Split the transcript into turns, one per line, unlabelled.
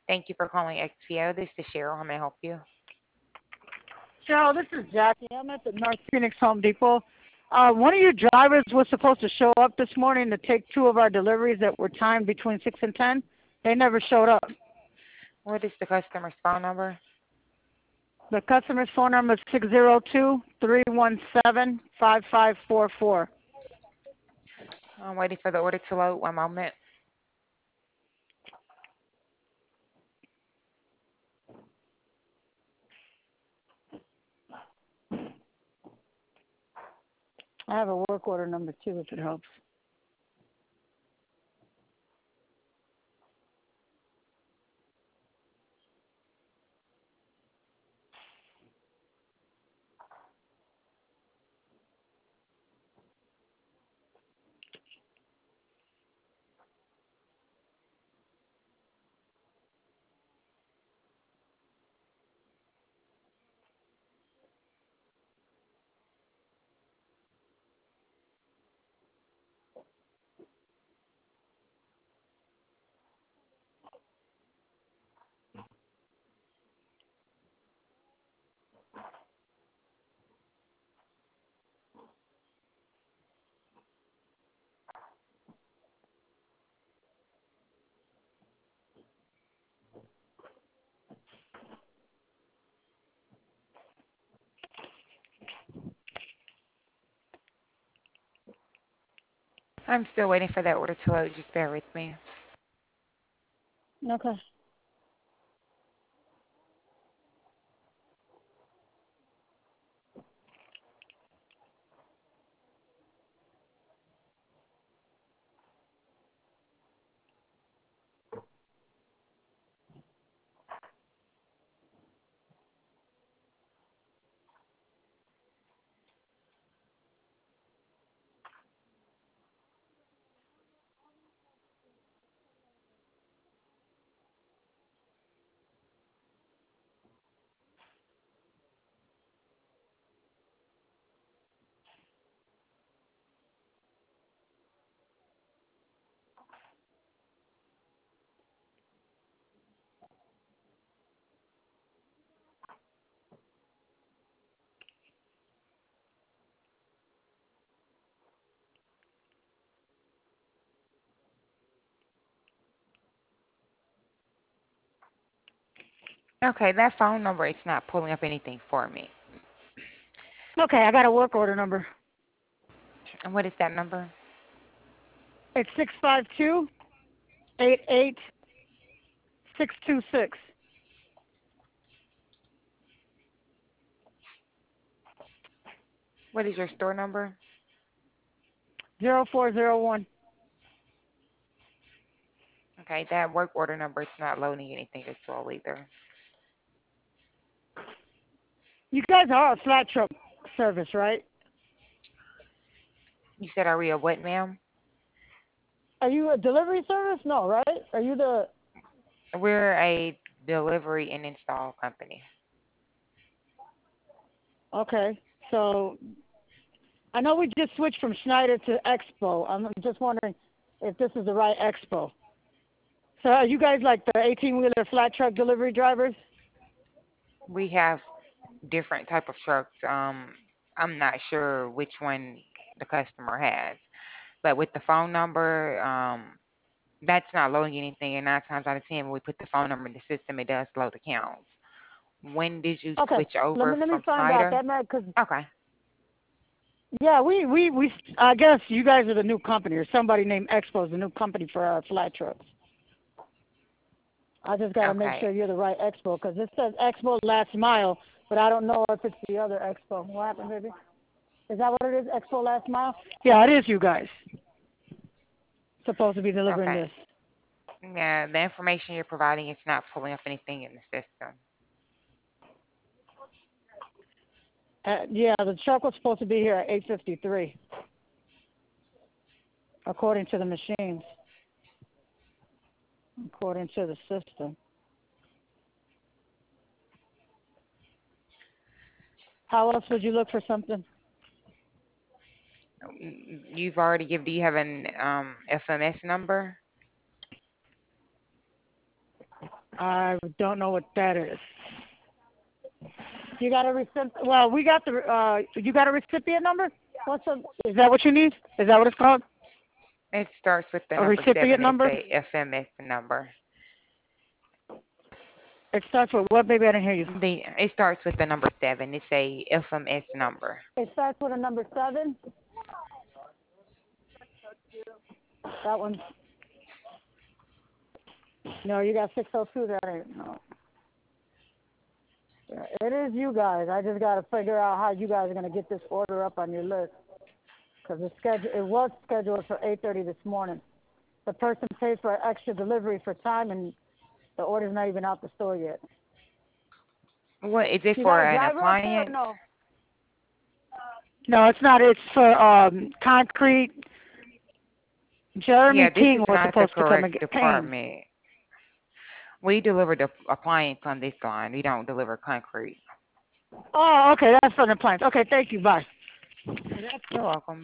Thank you for calling XPO. This is Cheryl. How may I help you?
Cheryl, this is Jackie. I'm at the North Phoenix Home Depot. One of your drivers was supposed to show up this morning to take two of our deliveries that were timed between 6 and 10. They never showed up.
What is the customer's phone number?
The customer's phone number is 602-317-5544.
I'm waiting for the order to load. One moment.
I have a work order number too, if it helps.
I'm still waiting for that order to load. Just bear with me.
Okay.
Okay, that phone number is not pulling up anything for me.
Okay, I got a work order number.
And what is that number?
It's 652-88-626.
What is your store number?
0401.
Okay, that work order number is not loading anything as well either.
You guys are a flat truck service, right?
You said, are we a what, ma'am?
Are you a delivery service? No, right? Are you the
We're a delivery and install company.
Okay. So I know we just switched from Schneider to Expo. I'm just wondering if this is the right Expo. So are you guys like the 18-wheeler flat truck delivery drivers?
We have different type of trucks. I'm not sure which one the customer has, but with the phone number, that's not loading anything. And 9 times out of 10, when we put the phone number in the system, it does load accounts. When did you
Okay.
switch
Let
over
me let me
from
find out
Snyder?
that man because
Okay.
yeah, we I guess you guys are the new company or somebody named Expo is the new company for our flat trucks. I just got to make
Okay.
sure you're the right Expo because it says Expo Last Mile, but I don't know if it's the other Expo. What happened, baby? Is that what it is? Expo Last Mile? Yeah, it is you guys supposed to be delivering
Okay.
this.
Yeah, the information you're providing is not pulling up anything in the system.
Yeah, the truck was supposed to be here at 8:53, according to the machines, according to the system. How else would you look for something?
You've already give. Do you have an SMS number?
I don't know what that is. You got a recipient? Well, we got the. You got a recipient number? What's a? Is that what you need? Is that what it's called?
It starts with the
A
number
recipient
7. It's
number?
a FMS number.
It starts with what, baby? I didn't hear you.
It starts with the number 7. It's a FMS number.
It starts with a number 7. That one. No, you got 602. That ain't no. Yeah, it is you guys. I just got to figure out how you guys are gonna get this order up on your list because it was scheduled for 8:30 this morning. The person pays for extra delivery for time, and the order's not even out the store yet.
What is it
You got
for
a
an
driver up there or
appliance?
no? No, it's not. It's for concrete.
Yeah,
Jeremy
this
King
is
was
not the
supposed to come and
correct
get paint.
department. We deliver the appliance on this line. We don't deliver concrete.
Oh, okay, that's for the appliance. Okay, thank you. Bye.
You're welcome.